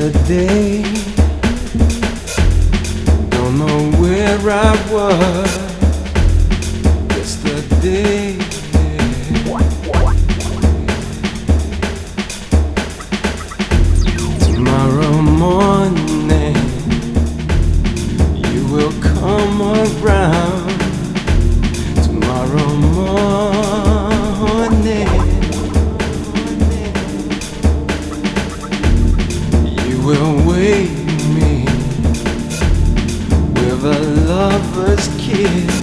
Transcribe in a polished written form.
Yesterday, don't know where I was. Yesterday, tomorrow morning you will come around. Tomorrow morning you will wake me with a lover's kiss.